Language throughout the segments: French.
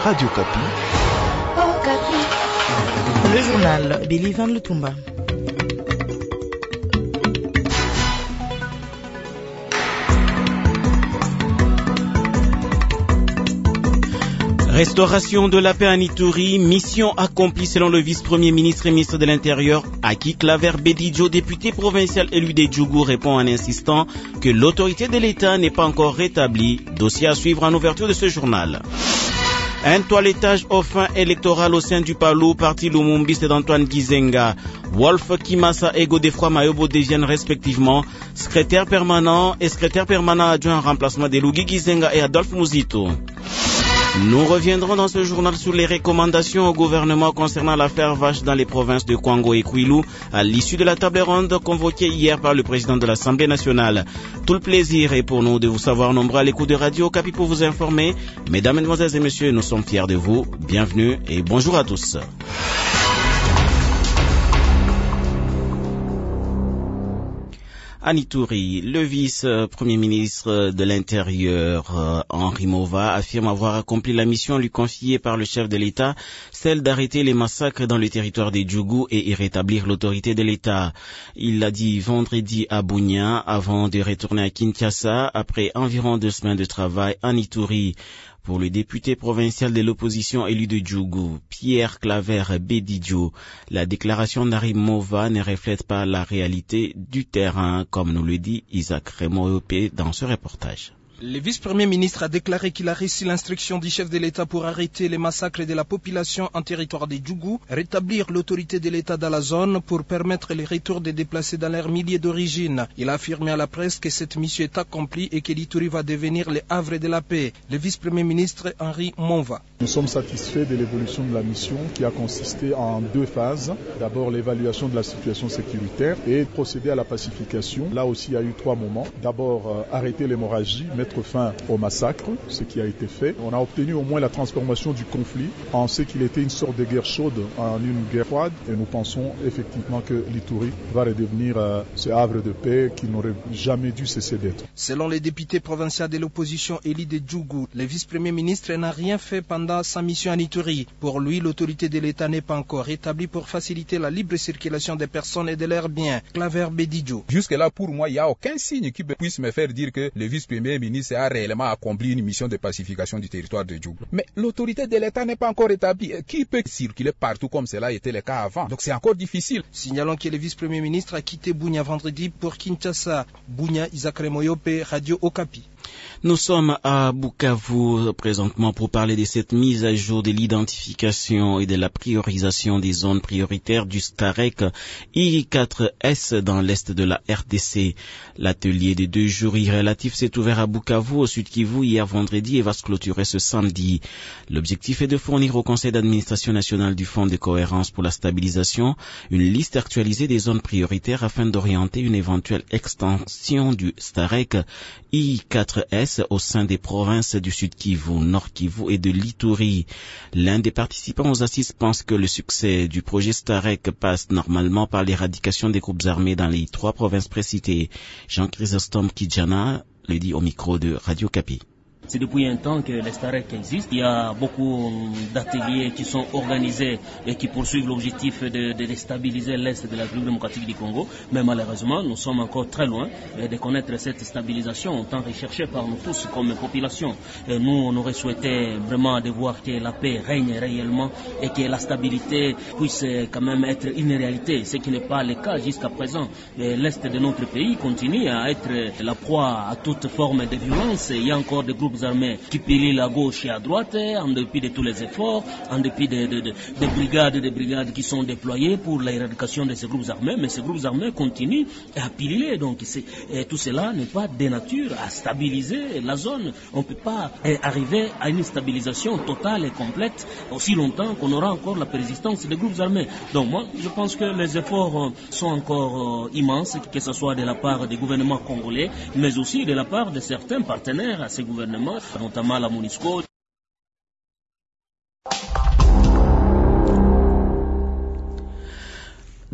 Radio Kapi. Le journal Billy Van Lutumba. Restauration de la paix à Ituri, mission accomplie selon le vice-premier ministre et ministre de l'Intérieur, Aki Claver Bedidjo, député provincial élu des Djougou, répond en insistant que l'autorité de l'État n'est pas encore rétablie. Dossier à suivre en ouverture de ce journal. Un toilettage aux fins électorales au sein du Palou, parti Lumumbiste d'Antoine Gizenga. Wolf Kimasa et Godefroy Mayobo deviennent respectivement secrétaire permanent et secrétaire permanent adjoint en remplacement de Lugi Gizenga et Adolphe Mouzito. Nous reviendrons dans ce journal sur les recommandations au gouvernement concernant l'affaire vache dans les provinces de Kwango et Kwilu à l'issue de la table ronde convoquée hier par le président de l'Assemblée nationale. Tout le plaisir est pour nous de vous savoir nombreux à l'écoute de Radio Kapi pour vous informer. Mesdames, Mesdemoiselles et Messieurs, nous sommes fiers de vous. Bienvenue et bonjour à tous. À Ituri, le vice-premier ministre de l'Intérieur, Henri Mova, affirme avoir accompli la mission lui confiée par le chef de l'État, celle d'arrêter les massacres dans le territoire des Djougou et y rétablir l'autorité de l'État. Il l'a dit vendredi à Bunia avant de retourner à Kinshasa après environ 2 semaines de travail en Ituri. Pour le député provincial de l'opposition élu de Djougou, Pierre Claver Bedidjo, la déclaration d'Henri Mova ne reflète pas la réalité du terrain, comme nous le dit Isaac Remoyopé dans ce reportage. Le vice-premier ministre a déclaré qu'il a reçu l'instruction du chef de l'État pour arrêter les massacres de la population en territoire des Djougou, rétablir l'autorité de l'État dans la zone pour permettre le retour des déplacés dans leur milieu d'origine. Il a affirmé à la presse que cette mission est accomplie et que l'Ituri va devenir le havre de la paix. Le vice-premier ministre Henri Mova. Nous sommes satisfaits de l'évolution de la mission qui a consisté en 2 phases. D'abord l'évaluation de la situation sécuritaire et procéder à la pacification. Là aussi il y a eu 3 moments. D'abord arrêter l'hémorragie, mettre fin au massacre, ce qui a été fait. On a obtenu au moins la transformation du conflit en ce qu'il était une sorte de guerre chaude en une guerre froide et nous pensons effectivement que l'Ituri va redevenir ce havre de paix qui n'aurait jamais dû cesser d'être. Selon les députés provinciaux de l'opposition élis de Djougou, le vice-premier ministre n'a rien fait pendant sa mission en Ituri. Pour lui, l'autorité de l'État n'est pas encore rétablie pour faciliter la libre circulation des personnes et de leurs biens. Claver Bedidjo. Jusque-là, pour moi, il n'y a aucun signe qui puisse me faire dire que le vice-premier ministre a réellement accompli une mission de pacification du territoire de Djougou. Mais l'autorité de l'État n'est pas encore établie. Qui peut circuler partout comme cela était le cas avant? Donc c'est encore difficile. Signalons que le vice-premier ministre a quitté Bunia vendredi pour Kinshasa. Bunia, Isaac Remoyope, Radio Okapi. Nous sommes à Bukavu présentement pour parler de cette mise à jour de l'identification et de la priorisation des zones prioritaires du STAREC I4S dans l'est de la RDC. L'atelier de 2 jours relatif s'est ouvert à Bukavu, au Sud Kivu, hier vendredi et va se clôturer ce samedi. L'objectif est de fournir au Conseil d'administration nationale du Fonds de cohérence pour la stabilisation une liste actualisée des zones prioritaires afin d'orienter une éventuelle extension du STAREC I4S au sein des provinces du Sud Kivu, Nord Kivu et de l'Ituri. L'un des participants aux assises pense que le succès du projet STAREC passe normalement par l'éradication des groupes armés dans les 3 provinces précitées. Jean-Chrysostome Kidjana le dit au micro de Radio Kapi. C'est depuis un temps que les STAREC existent. Il y a beaucoup d'ateliers qui sont organisés et qui poursuivent l'objectif de déstabiliser l'Est de la République démocratique du Congo. Mais malheureusement, nous sommes encore très loin de connaître cette stabilisation tant recherchée par nous tous comme population. Et nous, on aurait souhaité vraiment de voir que la paix règne réellement et que la stabilité puisse quand même être une réalité, ce qui n'est pas le cas jusqu'à présent. L'Est de notre pays continue à être la proie à toute forme de violence. Il y a encore des groupes armés qui pillent à gauche et à droite, en dépit de tous les efforts, en dépit des brigades qui sont déployées pour l'éradication de ces groupes armés, mais ces groupes armés continuent à piller. Donc tout cela n'est pas de nature à stabiliser la zone. On ne peut pas arriver à une stabilisation totale et complète aussi longtemps qu'on aura encore la persistance des groupes armés. Donc moi, je pense que les efforts sont encore immenses, que ce soit de la part des gouvernements congolais, mais aussi de la part de certains partenaires à ces gouvernements, notamment la MONUSCO.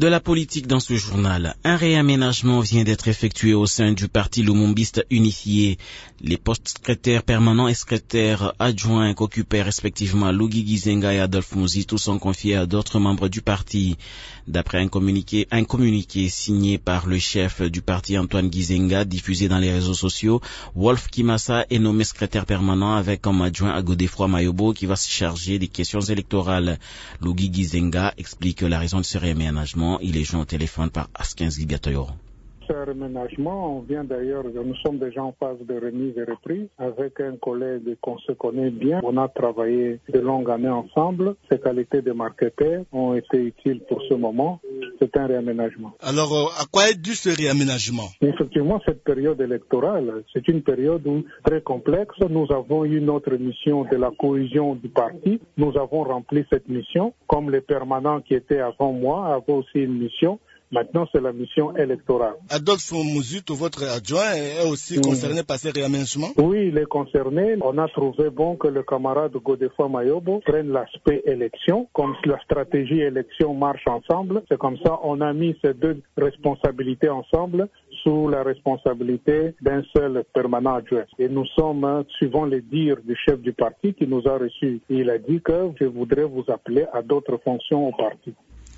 De la politique dans ce journal. Un réaménagement vient d'être effectué au sein du parti lumumbiste unifié. Les postes secrétaires permanents et secrétaires adjoints qu'occupaient respectivement Luigi Gizenga et Adolphe Muzito sont confiés à d'autres membres du parti. D'après un communiqué signé par le chef du parti Antoine Gizenga diffusé dans les réseaux sociaux, Wolf Kimasa est nommé secrétaire permanent avec comme adjoint à Godefroy Mayobo qui va se charger des questions électorales. Luigi Gizenga explique la raison de ce réaménagement. Il est joint au téléphone par Askens Libiatoyoro. Ce réaménagement, nous sommes déjà en phase de remise et reprise avec un collègue qu'on se connaît bien. On a travaillé de longues années ensemble. Ses qualités de marketeur ont été utiles pour ce moment. C'est un réaménagement. Alors, à quoi est dû ce réaménagement? Effectivement, cette période électorale, c'est une période très complexe. Nous avons eu notre mission de la cohésion du parti. Nous avons rempli cette mission. Comme les permanents qui étaient avant moi avaient aussi une mission. Maintenant, c'est la mission électorale. Adolphe Muzito, votre adjoint, est aussi concerné par ces réaménagements? Oui, il est concerné. On a trouvé bon que le camarade Godefroy Mayobo prenne l'aspect élection. Comme la stratégie élection marche ensemble, c'est comme ça on a mis ces deux responsabilités ensemble sous la responsabilité d'un seul permanent adjoint. Et nous sommes, suivant les dires du chef du parti qui nous a reçus, il a dit que je voudrais vous appeler à d'autres fonctions au parti.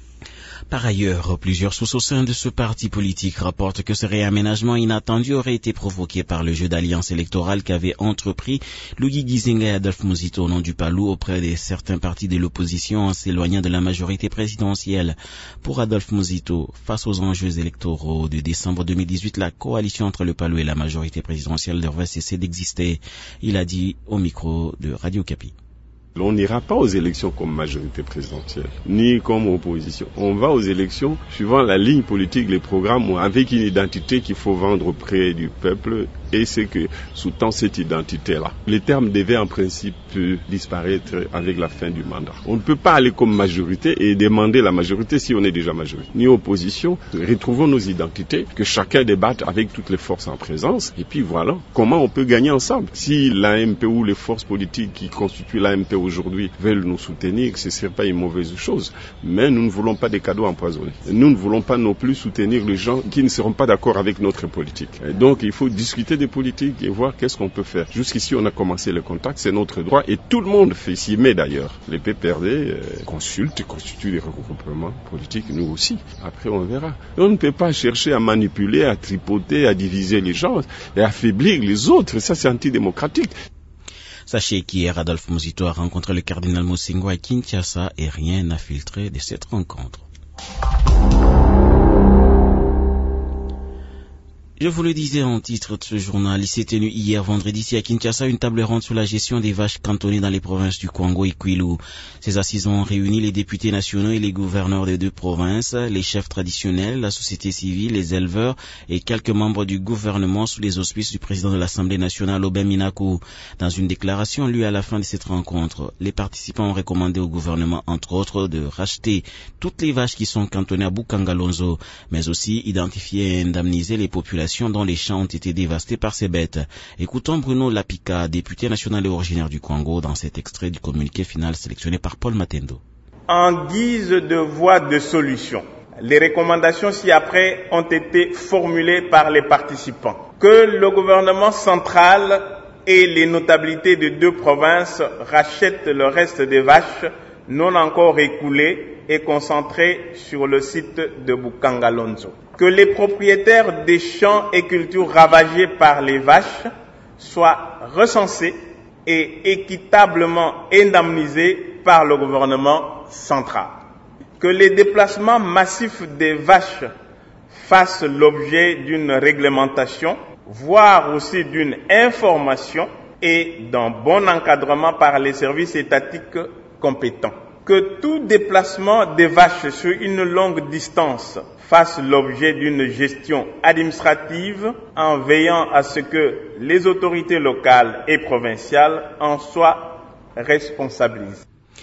Par ailleurs, plusieurs sources au sein de ce parti politique rapportent que ce réaménagement inattendu aurait été provoqué par le jeu d'alliance électorale qu'avaient entrepris Luigi Gizenga et Adolphe Muzito au nom du PALU auprès de certains partis de l'opposition en s'éloignant de la majorité présidentielle. Pour Adolphe Muzito, face aux enjeux électoraux de décembre 2018, la coalition entre le PALU et la majorité présidentielle devrait cesser d'exister. Il a dit au micro de Radio Kapi. On n'ira pas aux élections comme majorité présidentielle, ni comme opposition. On va aux élections suivant la ligne politique, les programmes, avec une identité qu'il faut vendre auprès du peuple, et c'est que sous-tend cette identité-là. Les termes devaient en principe disparaître avec la fin du mandat. On ne peut pas aller comme majorité et demander la majorité si on est déjà majorité. Ni opposition, retrouvons nos identités, que chacun débatte avec toutes les forces en présence, et puis voilà, comment on peut gagner ensemble. Si l'AMP ou les forces politiques qui constituent l'AMP aujourd'hui veulent nous soutenir, ce ne serait pas une mauvaise chose. Mais nous ne voulons pas des cadeaux empoisonnés. Nous ne voulons pas non plus soutenir les gens qui ne seront pas d'accord avec notre politique. Et donc il faut discuter des politiques et voir qu'est-ce qu'on peut faire. Jusqu'ici on a commencé le contact, c'est notre droit et tout le monde s'y met d'ailleurs. Les PPRD constituent des regroupements politiques, nous aussi. Après on verra. On ne peut pas chercher à manipuler, à tripoter, à diviser les gens et à affaiblir les autres. Ça c'est antidémocratique. Sachez qu'hier, Adolphe Muzito a rencontré le cardinal Mosengo à Kinshasa et rien n'a filtré de cette rencontre. Je vous le disais en titre de ce journal, il s'est tenu hier vendredi ici à Kinshasa une table ronde sur la gestion des vaches cantonnées dans les provinces du Congo et Kwilu. Ces assises ont réuni les députés nationaux et les gouverneurs des deux provinces, les chefs traditionnels, la société civile, les éleveurs et quelques membres du gouvernement sous les auspices du président de l'Assemblée nationale, Obem Minaku. Dans une déclaration lue à la fin de cette rencontre, les participants ont recommandé au gouvernement, entre autres, de racheter toutes les vaches qui sont cantonnées à Bukangalonzo, mais aussi identifier et indemniser les populations dont les champs ont été dévastés par ces bêtes. Écoutons Bruno Lapika, député national et originaire du Congo, dans cet extrait du communiqué final sélectionné par Paul Matendo. En guise de voie de solution, les recommandations ci-après ont été formulées par les participants. Que le gouvernement central et les notabilités de deux provinces rachètent le reste des vaches non encore écoulées et concentrées sur le site de Bukangalonzo. Que les propriétaires des champs et cultures ravagés par les vaches soient recensés et équitablement indemnisés par le gouvernement central. Que les déplacements massifs des vaches fassent l'objet d'une réglementation, voire aussi d'une information et d'un bon encadrement par les services étatiques compétents. Que tout déplacement des vaches sur une longue distance fasse l'objet d'une gestion administrative en veillant à ce que les autorités locales et provinciales en soient responsabilisées.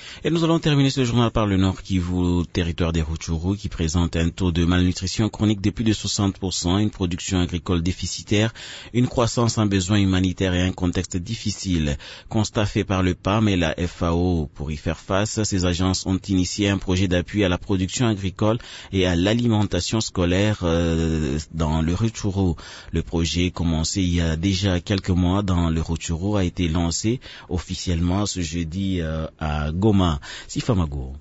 Et nous allons terminer ce journal par le Nord Kivu, territoire des Rutshuru, qui présente un taux de malnutrition chronique de plus de 60%, une production agricole déficitaire, une croissance en besoins humanitaires et un contexte difficile. Constat fait par le PAM et la FAO. Pour y faire face, ces agences ont initié un projet d'appui à la production agricole et à l'alimentation scolaire dans le Rutshuru. Le projet, commencé il y a déjà quelques mois dans le Rutshuru, a été lancé officiellement ce jeudi à Goma. Sifamago.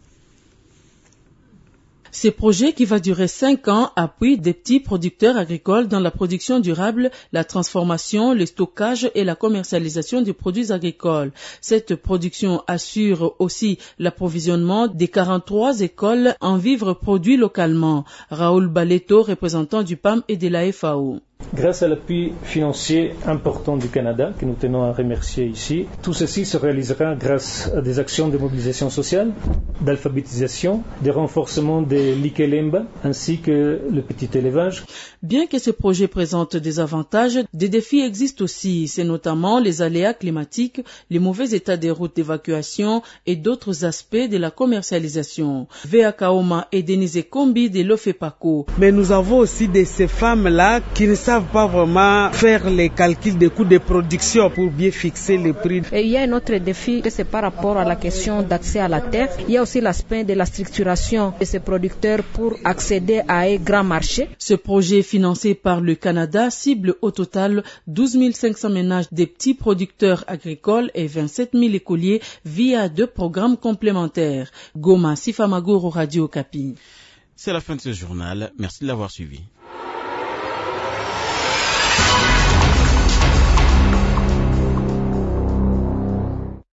Ce projet, qui va durer 5 ans, appuie des petits producteurs agricoles dans la production durable, la transformation, le stockage et la commercialisation des produits agricoles. Cette production assure aussi l'approvisionnement des 43 écoles en vivres produits localement. Raoul Baleto, représentant du PAM et de la FAO. Grâce à l'appui financier important du Canada, que nous tenons à remercier ici, tout ceci se réalisera grâce à des actions de mobilisation sociale, d'alphabétisation, de renforcement de l'Ikelemba, ainsi que le petit élevage. Bien que ce projet présente des avantages, des défis existent aussi. C'est notamment les aléas climatiques, les mauvais états des routes d'évacuation et d'autres aspects de la commercialisation. Vea Kaoma et Denise Kombi de l'Ofepaco. Mais nous avons aussi ces femmes-là qui ne savent pas vraiment faire les calculs des coûts de production pour bien fixer les prix. Et il y a un autre défi, c'est par rapport à la question d'accès à la terre. Il y a aussi l'aspect de la structuration de ces producteurs pour accéder à un grand marché. Ce projet financé par le Canada cible au total 12 500 ménages des petits producteurs agricoles et 27 000 écoliers via 2 programmes complémentaires. Goma, Sifamagoro, Radio Okapi. C'est la fin de ce journal. Merci de l'avoir suivi.